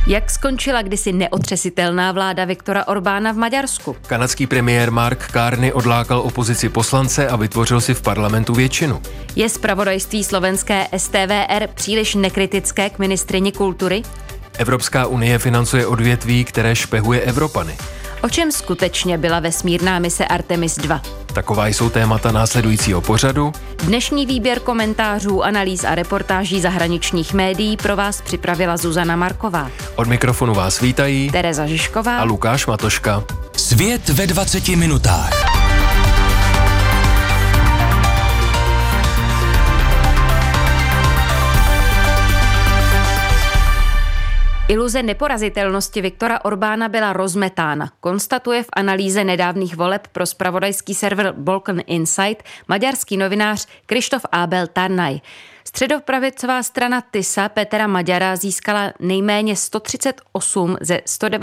Jak skončila kdysi neotřesitelná vláda Viktora Orbána v Maďarsku? Kanadský premiér Mark Carney odlákal opozici poslance a vytvořil si v parlamentu většinu. Je zpravodajství slovenské STVR příliš nekritické k ministryni kultury? Evropská unie financuje odvětví, které špehuje Evropany. O čem skutečně byla vesmírná mise Artemis 2? Taková jsou témata následujícího pořadu. Dnešní výběr komentářů, analýz a reportáží zahraničních médií pro vás připravila Zuzana Marková. Od mikrofonu vás vítají Tereza Žižková a Lukáš Matoška. Svět ve 20 minutách. Iluze neporazitelnosti Viktora Orbána byla rozmetána, konstatuje v analýze nedávných voleb pro zpravodajský server Balkan Insight maďarský novinář Krištof Ábel Tarnay. Středopravicová strana TISA Petra Maďara získala nejméně 138 ze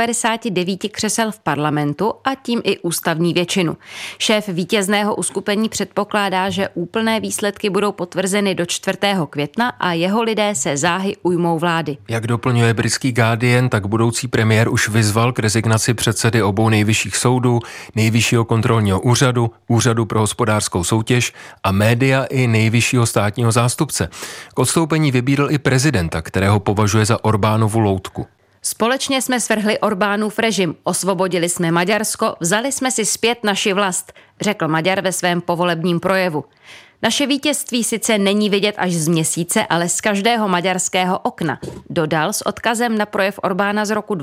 199 křesel v parlamentu a tím i ústavní většinu. Šéf vítězného uskupení předpokládá, že úplné výsledky budou potvrzeny do 4. května a jeho lidé se záhy ujmou vlády. Jak doplňuje britský Guardian, tak budoucí premiér už vyzval k rezignaci předsedy obou nejvyšších soudů, Nejvyššího kontrolního úřadu, Úřadu pro hospodářskou soutěž a média i nejvyššího státního zástupce. K odstoupení vybídl i prezidenta, kterého považuje za Orbánovu loutku. Společně jsme svrhli Orbánův režim, osvobodili jsme Maďarsko, vzali jsme si zpět naši vlast, řekl Maďar ve svém povolebním projevu. Naše vítězství sice není vidět až z měsíce, ale z každého maďarského okna, dodal s odkazem na projev Orbána z roku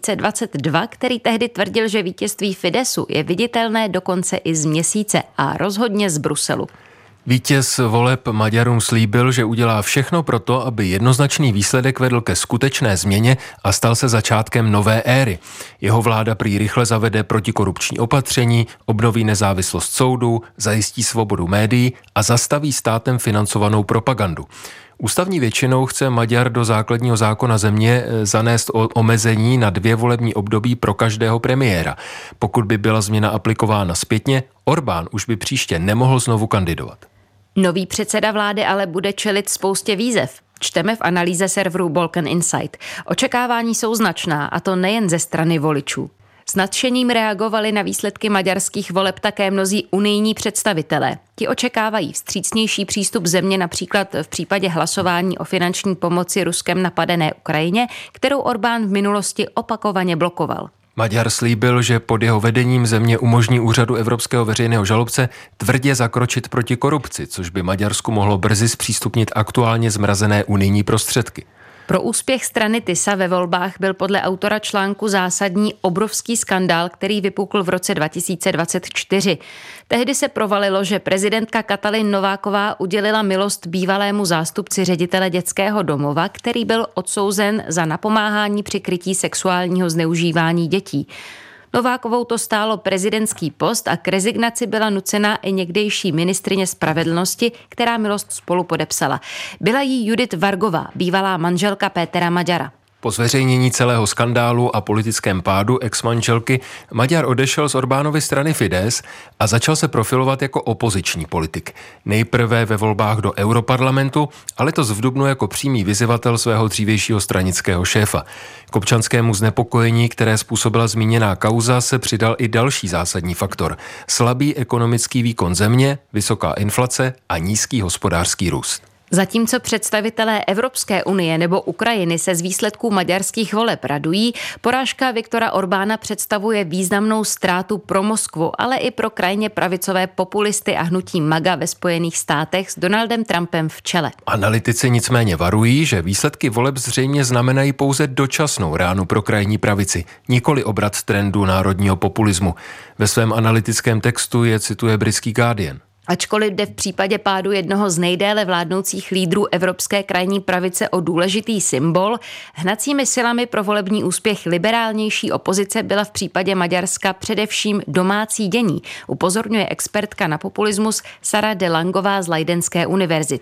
2022, který tehdy tvrdil, že vítězství Fidesu je viditelné dokonce i z měsíce a rozhodně z Bruselu. Vítěz voleb Maďarům slíbil, že udělá všechno pro to, aby jednoznačný výsledek vedl ke skutečné změně a stal se začátkem nové éry. Jeho vláda prý rychle zavede protikorupční opatření, obnoví nezávislost soudů, zajistí svobodu médií a zastaví státem financovanou propagandu. Ústavní většinou chce Maďar do základního zákona země zanést omezení na 2 volební období pro každého premiéra. Pokud by byla změna aplikována zpětně, Orbán už by příště nemohl znovu kandidovat. Nový předseda vlády ale bude čelit spoustě výzev. Čteme v analýze serveru Balkan Insight. Očekávání jsou značná, a to nejen ze strany voličů. S nadšením reagovali na výsledky maďarských voleb také mnozí unijní představitelé. Ti očekávají vstřícnější přístup země například v případě hlasování o finanční pomoci Ruskem napadené Ukrajině, kterou Orbán v minulosti opakovaně blokoval. Maďar slíbil, že pod jeho vedením země umožní úřadu Evropského veřejného žalobce tvrdě zakročit proti korupci, což by Maďarsku mohlo brzy zpřístupnit aktuálně zmrazené unijní prostředky. Pro úspěch strany TISA ve volbách byl podle autora článku zásadní obrovský skandál, který vypukl v roce 2024. Tehdy se provalilo, že prezidentka Katalin Nováková udělila milost bývalému zástupci ředitele dětského domova, který byl odsouzen za napomáhání při krytí sexuálního zneužívání dětí. Novákovou to stálo prezidentský post a k rezignaci byla nucena i někdejší ministryně spravedlnosti, která milost spolu podepsala. Byla jí Judith Vargová, bývalá manželka Pétera Maďara. Po zveřejnění celého skandálu a politickém pádu ex-manželky Maďar odešel z Orbánovy strany Fidesz a začal se profilovat jako opoziční politik. Nejprve ve volbách do Europarlamentu, a letos v dubnu jako přímý vyzývatel svého dřívějšího stranického šéfa. K občanskému znepokojení, které způsobila zmíněná kauza, se přidal i další zásadní faktor. Slabý ekonomický výkon země, vysoká inflace a nízký hospodářský růst. Zatímco představitelé Evropské unie nebo Ukrajiny se z výsledků maďarských voleb radují, porážka Viktora Orbána představuje významnou ztrátu pro Moskvu, ale i pro krajně pravicové populisty a hnutí MAGA ve Spojených státech s Donaldem Trumpem v čele. Analytici nicméně varují, že výsledky voleb zřejmě znamenají pouze dočasnou ránu pro krajní pravici, nikoli obrat trendu národního populismu. Ve svém analytickém textu je cituje britský Guardian. Ačkoliv jde v případě pádu jednoho z nejdéle vládnoucích lídrů evropské krajní pravice o důležitý symbol, hnacími silami pro volební úspěch liberálnější opozice byla v případě Maďarska především domácí dění, upozorňuje expertka na populismus Sara de Langová z Leidenské univerzity.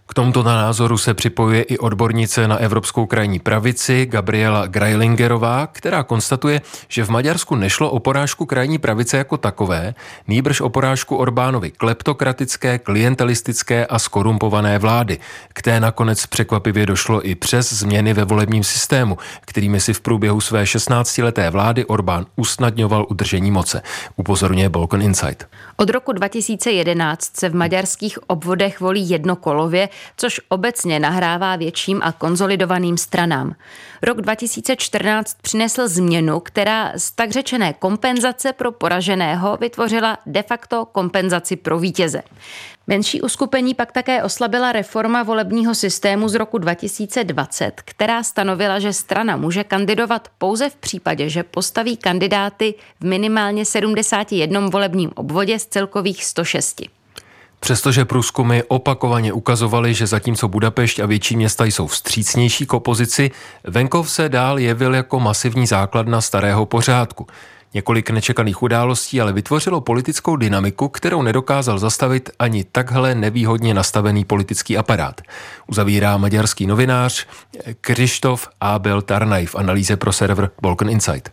K tomuto názoru se připojuje i odbornice na evropskou krajní pravici Gabriela Greilingerová, která konstatuje, že v Maďarsku nešlo o porážku krajní pravice jako takové, nýbrž o porážku Orbánovy kleptokratické, klientelistické a skorumpované vlády. K té nakonec překvapivě došlo i přes změny ve volebním systému, kterými si v průběhu své 16leté vlády Orbán usnadňoval udržení moci. Upozorňuje Balkan Insight. Od roku 2011 se v maďarských obvodech volí jednokolově, což obecně nahrává větším a konzolidovaným stranám. Rok 2014 přinesl změnu, která z tak řečené kompenzace pro poraženého vytvořila de facto kompenzaci pro vítěze. Menší uskupení pak také oslabila reforma volebního systému z roku 2020, která stanovila, že strana může kandidovat pouze v případě, že postaví kandidáty v minimálně 71 volebním obvodě z celkových 106. Přestože průzkumy opakovaně ukazovaly, že zatímco Budapešť a větší města jsou vstřícnější k opozici, venkov se dál jevil jako masivní základna starého pořádku. Několik nečekaných událostí ale vytvořilo politickou dynamiku, kterou nedokázal zastavit ani takhle nevýhodně nastavený politický aparát. Uzavírá maďarský novinář Krištof Ábel Tarnay v analýze pro server Balkan Insight.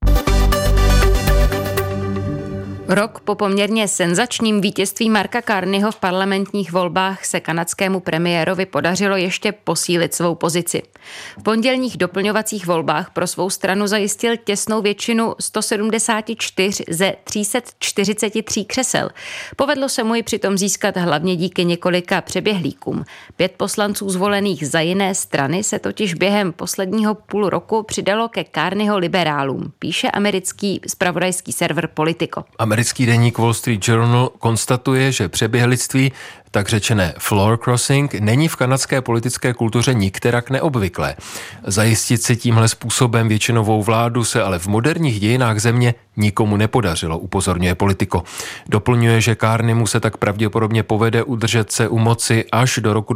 Rok po poměrně senzačním vítězství Marka Carneyho v parlamentních volbách se kanadskému premiérovi podařilo ještě posílit svou pozici. V pondělních doplňovacích volbách pro svou stranu zajistil těsnou většinu 174 ze 343 křesel. Povedlo se mu ji přitom získat hlavně díky několika přeběhlíkům. 5 poslanců zvolených za jiné strany se totiž během posledního půl roku přidalo ke Carneyho liberálům, píše americký zpravodajský server Politico. Americký deník Wall Street Journal konstatuje, že přeběhlictví, tak řečené floor crossing, není v kanadské politické kultuře nikterak neobvyklé. Zajistit si tímhle způsobem většinovou vládu se ale v moderních dějinách země nikomu nepodařilo, upozorňuje Politico. Doplňuje, že Carneymu se tak pravděpodobně povede udržet se u moci až do roku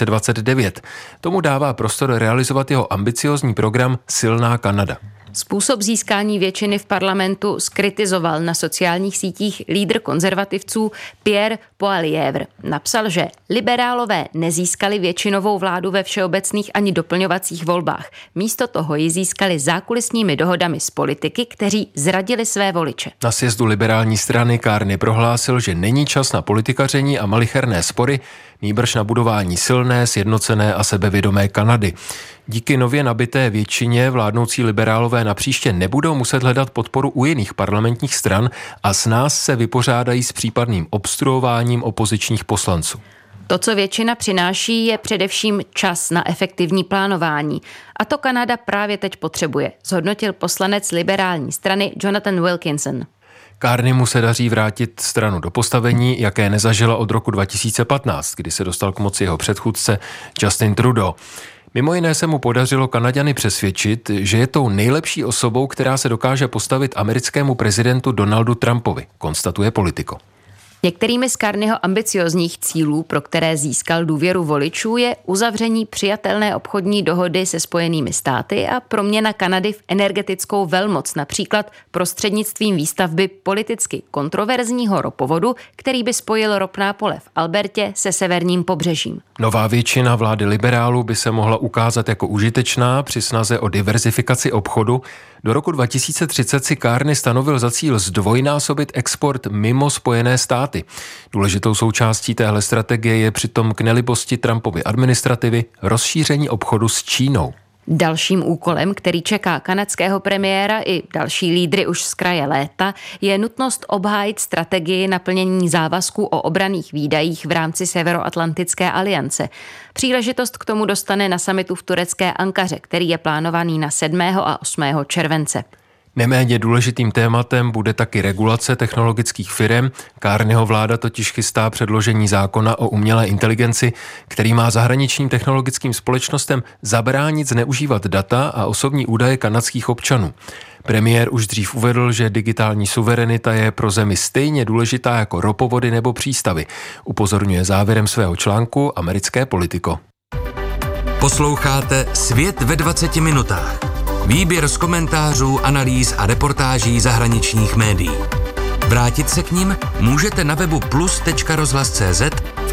2029. Tomu dává prostor realizovat jeho ambiciózní program Silná Kanada. Způsob získání většiny v parlamentu skritizoval na sociálních sítích lídr konzervativců Pierre Poilievre. Napsal, že liberálové nezískali většinovou vládu ve všeobecných ani doplňovacích volbách. Místo toho ji získali zákulisními dohodami s politiky, kteří zradili své voliče. Na sjezdu liberální strany Carney prohlásil, že není čas na politikaření a malicherné spory, nýbrž na budování silné, sjednocené a sebevědomé Kanady. Díky nově nabité většině vládnoucí liberálové napříště nebudou muset hledat podporu u jiných parlamentních stran a snáz se vypořádají s případným obstruováním opozičních poslanců. To, co většina přináší, je především čas na efektivní plánování. A to Kanada právě teď potřebuje, zhodnotil poslanec liberální strany Jonathan Wilkinson. Carneymu se daří vrátit stranu do postavení, jaké nezažila od roku 2015, kdy se dostal k moci jeho předchůdce Justin Trudeau. Mimo jiné se mu podařilo Kanaďany přesvědčit, že je tou nejlepší osobou, která se dokáže postavit americkému prezidentu Donaldu Trumpovi, konstatuje Politico. Některými z Carneyho ambiciozních cílů, pro které získal důvěru voličů, je uzavření přijatelné obchodní dohody se Spojenými státy a proměna Kanady v energetickou velmoc, například prostřednictvím výstavby politicky kontroverzního ropovodu, který by spojil ropná pole v Albertě se severním pobřežím. Nová většina vlády liberálů by se mohla ukázat jako užitečná při snaze o diverzifikaci obchodu. Do roku 2030 si Carney stanovil za cíl zdvojnásobit export mimo Spojené státy. Důležitou součástí téhle strategie je přitom k nelibosti Trumpovy administrativy rozšíření obchodu s Čínou. Dalším úkolem, který čeká kanadského premiéra i další lídry už z kraje léta, je nutnost obhájit strategii naplnění závazků o obranných výdajích v rámci Severoatlantické aliance. Příležitost k tomu dostane na summitu v turecké Ankaře, který je plánovaný na 7. a 8. července. Neméně důležitým tématem bude taky regulace technologických firem. Carneyho vláda totiž chystá předložení zákona o umělé inteligenci, který má zahraničním technologickým společnostem zabránit zneužívat data a osobní údaje kanadských občanů. Premiér už dřív uvedl, že digitální suverenita je pro zemi stejně důležitá jako ropovody nebo přístavy. Upozorňuje závěrem svého článku americké Politico. Posloucháte Svět ve 20 minutách. Výběr z komentářů, analýz a reportáží zahraničních médií. Vrátit se k nim můžete na webu plus.rozhlas.cz, v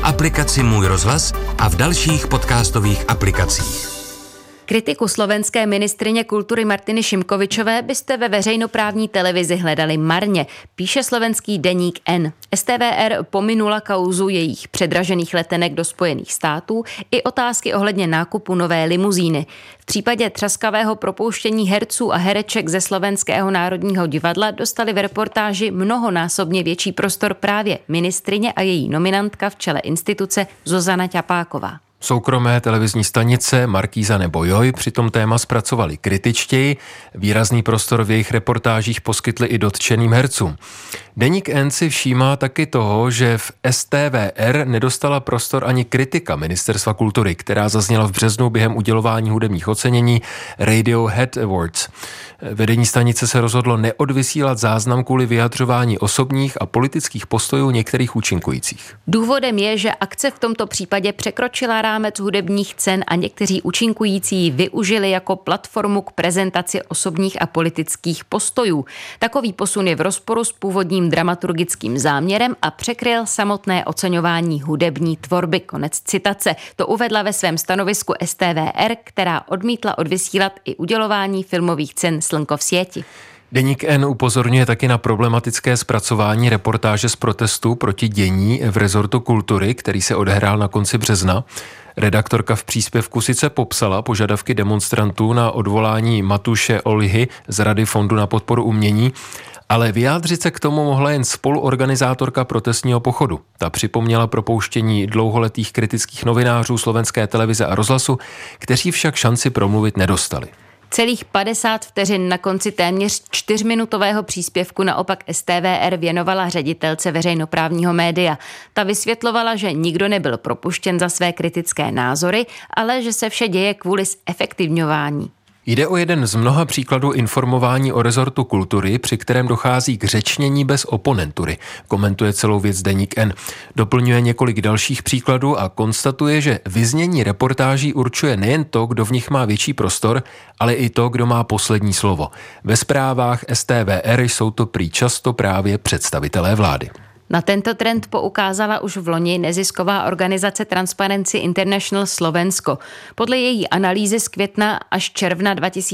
aplikaci Můj rozhlas a v dalších podcastových aplikacích. Kritiku slovenské ministryně kultury Martiny Šimkovičové byste ve veřejnoprávní televizi hledali marně, píše slovenský deník N. STVR pominula kauzu jejich předražených letenek do Spojených států i otázky ohledně nákupu nové limuzíny. V případě třaskavého propouštění herců a hereček ze Slovenského národního divadla dostali v reportáži mnohonásobně větší prostor právě ministryně a její nominantka v čele instituce Zuzana Ťapáková. Soukromé televizní stanice Markíza nebo Joj přitom téma zpracovali kritičtěji, výrazný prostor v jejich reportážích poskytli i dotčeným hercům. Deník N si všímá taky toho, že v STVR nedostala prostor ani kritika Ministerstva kultury, která zazněla v březnu během udělování hudebních ocenění Radiohead Awards. Vedení stanice se rozhodlo neodvysílat záznam kvůli vyjadřování osobních a politických postojů některých účinkujících. Důvodem je, že akce v tomto případě překročila rámec hudebních cen a někteří účinkující ji využili jako platformu k prezentaci osobních a politických postojů. Takový posun je v rozporu s původním dramaturgickým záměrem a překryl samotné oceňování hudební tvorby. Konec citace. To uvedla ve svém stanovisku STVR, která odmítla odvysílat i udělování filmových cen Slnko v sieti. Deník N upozorňuje taky na problematické zpracování reportáže z protestu proti dění v rezortu kultury, který se odehrál na konci března. Redaktorka v příspěvku sice popsala požadavky demonstrantů na odvolání Matuše Olihy z Rady Fondu na podporu umění, ale vyjádřit se k tomu mohla jen spoluorganizátorka protestního pochodu. Ta připomněla propouštění dlouholetých kritických novinářů Slovenské televize a rozhlasu, kteří však šanci promluvit nedostali. Celých 50 vteřin na konci téměř 4minutového příspěvku naopak STVR věnovala ředitelce veřejnoprávního média. Ta vysvětlovala, že nikdo nebyl propuštěn za své kritické názory, ale že se vše děje kvůli zefektivňování. Jde o jeden z mnoha příkladů informování o rezortu kultury, při kterém dochází k řečnění bez oponentury, komentuje celou věc deník N. Doplňuje několik dalších příkladů a konstatuje, že vyznění reportáží určuje nejen to, kdo v nich má větší prostor, ale i to, kdo má poslední slovo. Ve zprávách STVR jsou to prý často právě představitelé vlády. Na tento trend poukázala už v loni nezisková organizace Transparency International Slovensko. Podle její analýzy z května až června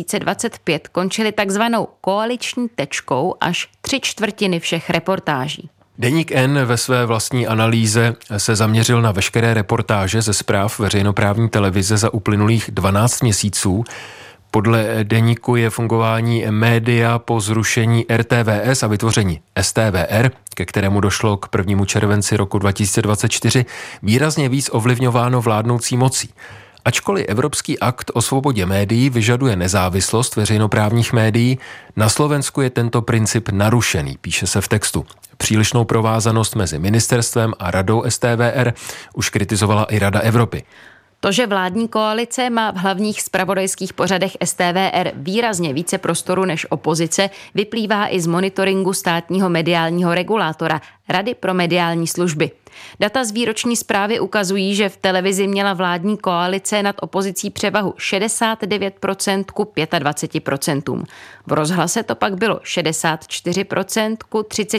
2025 končily takzvanou koaliční tečkou až 3/4 všech reportáží. Deník N ve své vlastní analýze se zaměřil na veškeré reportáže ze zpráv veřejnoprávní televize za uplynulých 12 měsíců. Podle deníku je fungování média po zrušení RTVS a vytvoření STVR, ke kterému došlo k 1. červenci roku 2024, výrazně víc ovlivňováno vládnoucí mocí. Ačkoliv Evropský akt o svobodě médií vyžaduje nezávislost veřejnoprávních médií, na Slovensku je tento princip narušený, píše se v textu. Přílišnou provázanost mezi ministerstvem a radou STVR už kritizovala i Rada Evropy. To, že vládní koalice má v hlavních zpravodajských pořadech STVR výrazně více prostoru než opozice, vyplývá i z monitoringu státního mediálního regulátora Rady pro mediální služby. Data z výroční zprávy ukazují, že v televizi měla vládní koalice nad opozicí převahu 69% ku 25%. V rozhlase to pak bylo 64% ku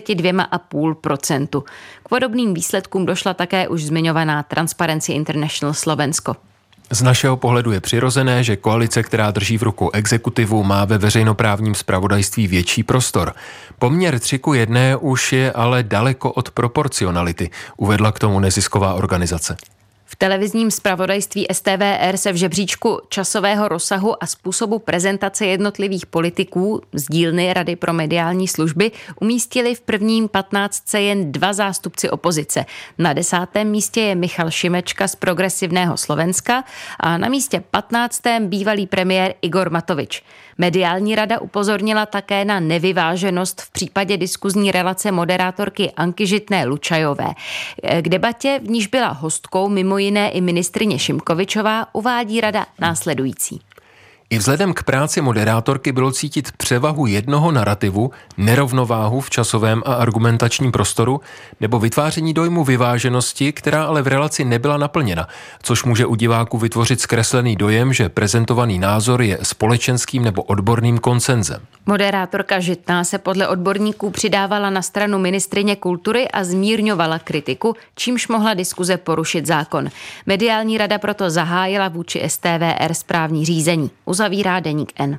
32,5%. K podobným výsledkům došla také už zmiňovaná Transparency International Slovensko. Z našeho pohledu je přirozené, že koalice, která drží v rukou exekutivu, má ve veřejnoprávním zpravodajství větší prostor. Poměr 3:1 už je ale daleko od proporcionality, uvedla k tomu nezisková organizace. V televizním zpravodajství STVR se v žebříčku časového rozsahu a způsobu prezentace jednotlivých politiků z dílny Rady pro mediální služby umístili v prvním 15 jen 2 zástupci opozice. Na 10. místě je Michal Šimečka z Progresivného Slovenska a na místě 15. bývalý premiér Igor Matovič. Mediální rada upozornila také na nevyváženost v případě diskuzní relace moderátorky Anky Žitné-Lučajové. K debatě, v níž byla hostkou mimo jiné i ministryně Šimkovičová, uvádí rada následující. I vzhledem k práci moderátorky bylo cítit převahu jednoho narrativu, nerovnováhu v časovém a argumentačním prostoru nebo vytváření dojmu vyváženosti, která ale v relaci nebyla naplněna, což může u diváků vytvořit zkreslený dojem, že prezentovaný názor je společenským nebo odborným konsenzem. Moderátorka Žitná se podle odborníků přidávala na stranu ministryně kultury a zmírňovala kritiku, čímž mohla diskuze porušit zákon. Mediální rada proto zahájila vůči STVR správní řízení. Uzavírá deník N.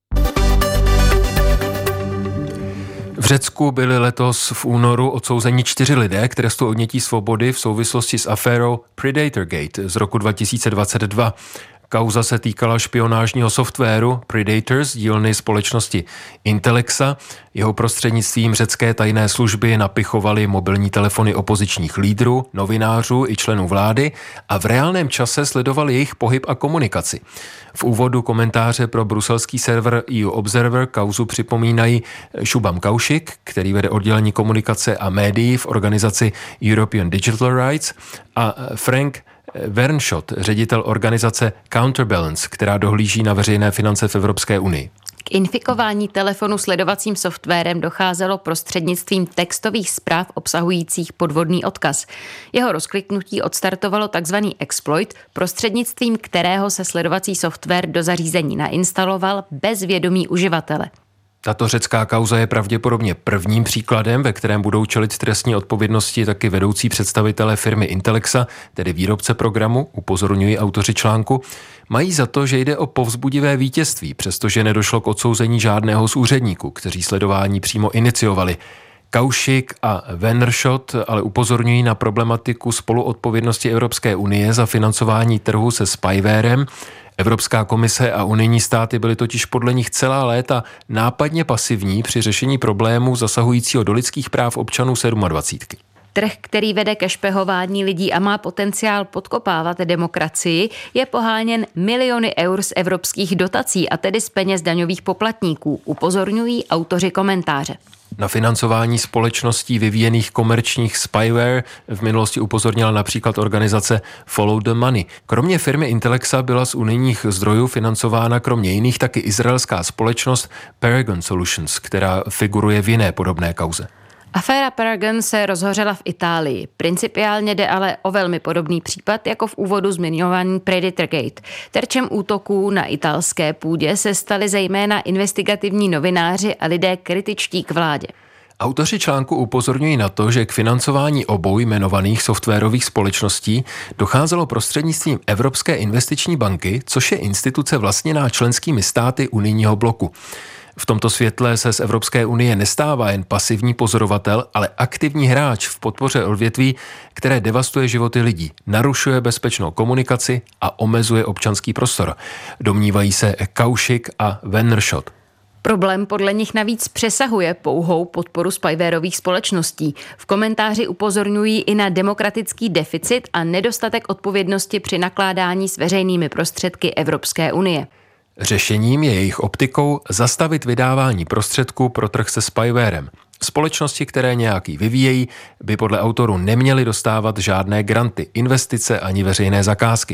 V Řecku byli letos v únoru odsouzeni 4 lidé k trestu odnětí svobody v souvislosti s aférou Predatorgate z roku 2022. Kauza se týkala špionážního softwaru Predator z dílny společnosti Intellexa. Jeho prostřednictvím řecké tajné služby napichovaly mobilní telefony opozičních lídrů, novinářů i členů vlády a v reálném čase sledovali jejich pohyb a komunikaci. V úvodu komentáře pro bruselský server EU Observer kauzu připomínají Shubham Kaushik, který vede oddělení komunikace a médií v organizaci European Digital Rights, a Frank Wernschott, ředitel organizace Counterbalance, která dohlíží na veřejné finance v Evropské unii. K infikování telefonu sledovacím softwarem docházelo prostřednictvím textových zpráv obsahujících podvodný odkaz. Jeho rozkliknutí odstartovalo tzv. Exploit, prostřednictvím kterého se sledovací software do zařízení nainstaloval bez vědomí uživatele. Tato řecká kauza je pravděpodobně prvním příkladem, ve kterém budou čelit trestní odpovědnosti taky vedoucí představitelé firmy Intellexa, tedy výrobce programu, upozorňují autoři článku. Mají za to, že jde o povzbudivé vítězství, přestože nedošlo k odsouzení žádného z úředníků, kteří sledování přímo iniciovali. Kaushik a Wernschott ale upozorňují na problematiku spoluodpovědnosti Evropské unie za financování trhu se spywarem. Evropská komise a unijní státy byly totiž podle nich celá léta nápadně pasivní při řešení problémů zasahujícího do lidských práv občanů 27. Trh, který vede ke špehování lidí a má potenciál podkopávat demokracii, je poháněn miliony eur z evropských dotací a tedy z peněz daňových poplatníků, upozorňují autoři komentáře. Na financování společností vyvíjených komerčních spyware v minulosti upozornila například organizace Follow the Money. Kromě firmy Intellexa byla z unijních zdrojů financována kromě jiných taky izraelská společnost Paragon Solutions, která figuruje v jiné podobné kauze. Aféra Paragon se rozhořela v Itálii. Principiálně jde ale o velmi podobný případ jako v úvodu zmiňovaný Predatorgate. Terčem útoků na italské půdě se stali zejména investigativní novináři a lidé kritičtí k vládě. Autoři článku upozorňují na to, že k financování obou jmenovaných softwarových společností docházelo prostřednictvím Evropské investiční banky, což je instituce vlastněná členskými státy unijního bloku. V tomto světle se z Evropské unie nestává jen pasivní pozorovatel, ale aktivní hráč v podpoře odvětví, které devastuje životy lidí, narušuje bezpečnou komunikaci a omezuje občanský prostor. Domnívají se Kaushik a Wernschott. Problém podle nich navíc přesahuje pouhou podporu spywarových společností. V komentáři upozorňují i na demokratický deficit a nedostatek odpovědnosti při nakládání s veřejnými prostředky Evropské unie. Řešením je jejich optikou zastavit vydávání prostředků pro trh se spywarem. Společnosti, které nějaký vyvíjejí, by podle autorů neměly dostávat žádné granty, investice ani veřejné zakázky.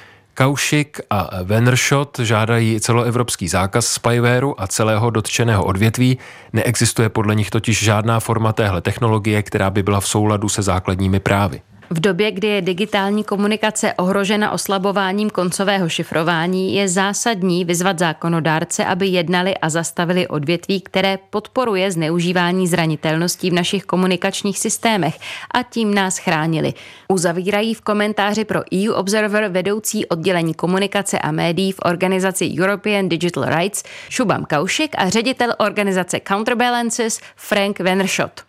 Kaushik a Wernschott žádají celoevropský zákaz spywaru a celého dotčeného odvětví. Neexistuje podle nich totiž žádná forma téhle technologie, která by byla v souladu se základními právy. V době, kdy je digitální komunikace ohrožena oslabováním koncového šifrování, je zásadní vyzvat zákonodárce, aby jednali a zastavili odvětví, které podporuje zneužívání zranitelností v našich komunikačních systémech a tím nás chránili. Uzavírají v komentáři pro EU Observer vedoucí oddělení komunikace a médií v organizaci European Digital Rights Shubham Kaushik a ředitel organizace Counterbalances Frank Wernschott.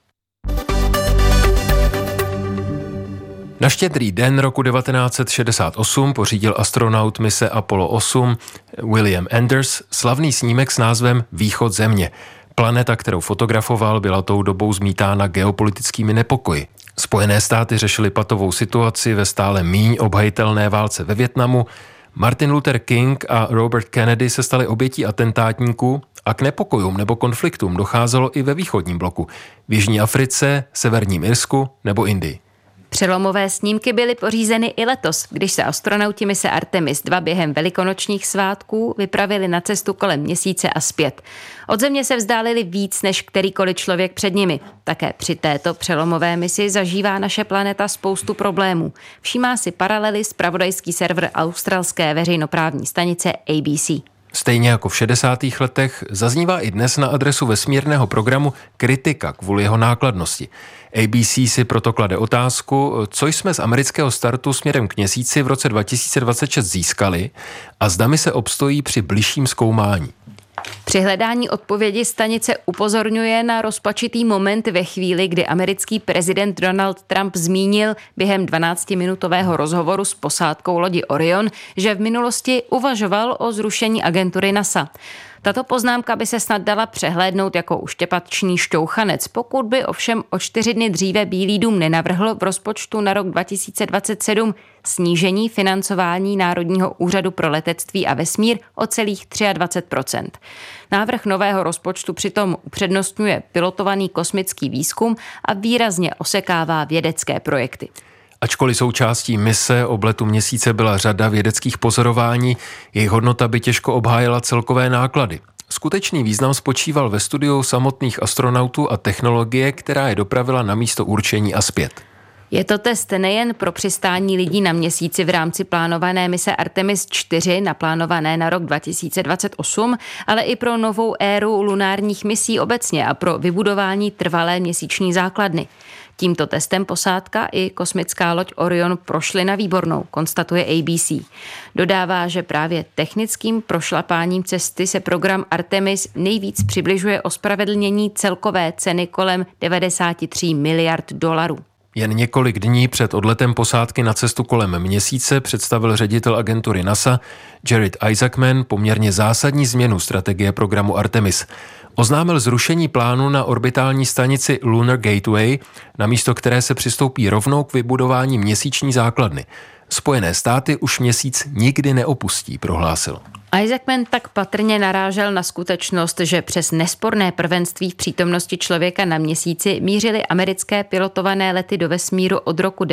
Na Štědrý den roku 1968 pořídil astronaut mise Apollo 8 William Anders slavný snímek s názvem Východ Země. Planeta, kterou fotografoval, byla tou dobou zmítána geopolitickými nepokoji. Spojené státy řešily patovou situaci ve stále míň obhajitelné válce ve Vietnamu. Martin Luther King a Robert Kennedy se stali obětí atentátníků a k nepokojům nebo konfliktům docházelo i ve východním bloku, v Jižní Africe, Severním Irsku nebo Indii. Přelomové snímky byly pořízeny i letos, když se astronauti mise Artemis 2 během velikonočních svátků vypravili na cestu kolem Měsíce a zpět. Od Země se vzdálili víc než kterýkoliv člověk před nimi. Také při této přelomové misi zažívá naše planeta spoustu problémů. Všímá si paralely zpravodajský server australské veřejnoprávní stanice ABC. Stejně jako v 60. letech zaznívá i dnes na adresu vesmírného programu kritika kvůli jeho nákladnosti. ABC si proto klade otázku, co jsme z amerického startu směrem k Měsíci v roce 2026 získali a zda mise obstojí při bližším zkoumání. Při hledání odpovědi stanice upozorňuje na rozpačitý moment ve chvíli, kdy americký prezident Donald Trump zmínil během 12-minutového rozhovoru s posádkou lodi Orion, že v minulosti uvažoval o zrušení agentury NASA. Tato poznámka by se snad dala přehlédnout jako uštěpačný šťouchanec, pokud by ovšem o 4 dny dříve Bílý dům nenavrhl v rozpočtu na rok 2027 snížení financování Národního úřadu pro letectví a vesmír o celých 23%. Návrh nového rozpočtu přitom upřednostňuje pilotovaný kosmický výzkum a výrazně osekává vědecké projekty. Ačkoliv součástí mise obletu Měsíce byla řada vědeckých pozorování, jejich hodnota by těžko obhájila celkové náklady. Skutečný význam spočíval ve studiu samotných astronautů a technologie, která je dopravila na místo určení a zpět. Je to test nejen pro přistání lidí na Měsíci v rámci plánované mise Artemis 4, naplánované na rok 2028, ale i pro novou éru lunárních misí obecně a pro vybudování trvalé měsíční základny. Tímto testem posádka i kosmická loď Orion prošly na výbornou, konstatuje ABC. Dodává, že právě technickým prošlapáním cesty se program Artemis nejvíc přibližuje ospravedlnění celkové ceny kolem 93 miliard dolarů. Jen několik dní před odletem posádky na cestu kolem Měsíce představil ředitel agentury NASA Jared Isaacman poměrně zásadní změnu strategie programu Artemis. Oznámil zrušení plánu na orbitální stanici Lunar Gateway, na místo které se přistoupí rovnou k vybudování měsíční základny. Spojené státy už Měsíc nikdy neopustí, prohlásil. Isaacman tak patrně narážel na skutečnost, že přes nesporné prvenství v přítomnosti člověka na Měsíci mířily americké pilotované lety do vesmíru od roku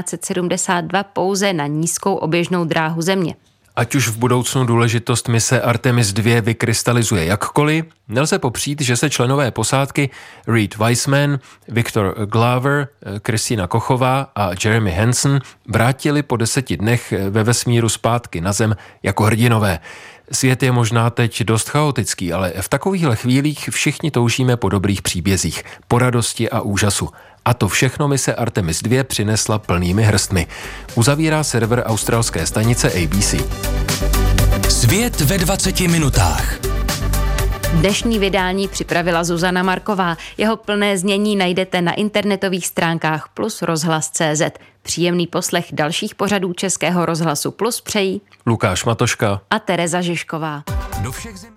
1972 pouze na nízkou oběžnou dráhu Země. Ať už v budoucnu důležitost mise Artemis 2 vykrystalizuje jakkoliv, nelze popřít, že se členové posádky Reed Wiseman, Victor Glover, Kristýna Kochová a Jeremy Hansen vrátili po 10 dnech ve vesmíru zpátky na Zem jako hrdinové. Svět je možná teď dost chaotický, ale v takovýchhle chvílích všichni toužíme po dobrých příbězích, po radosti a úžasu. A to všechno mise Artemis 2 přinesla plnými hrstmi. Uzavírá server australské stanice ABC. Svět ve 20 minutách. Dnešní vydání připravila Zuzana Marková. Jeho plné znění najdete na internetových stránkách Plus rozhlas.cz. Příjemný poslech dalších pořadů Českého rozhlasu Plus přejí Lukáš Matoška a Tereza Žižková. Do všech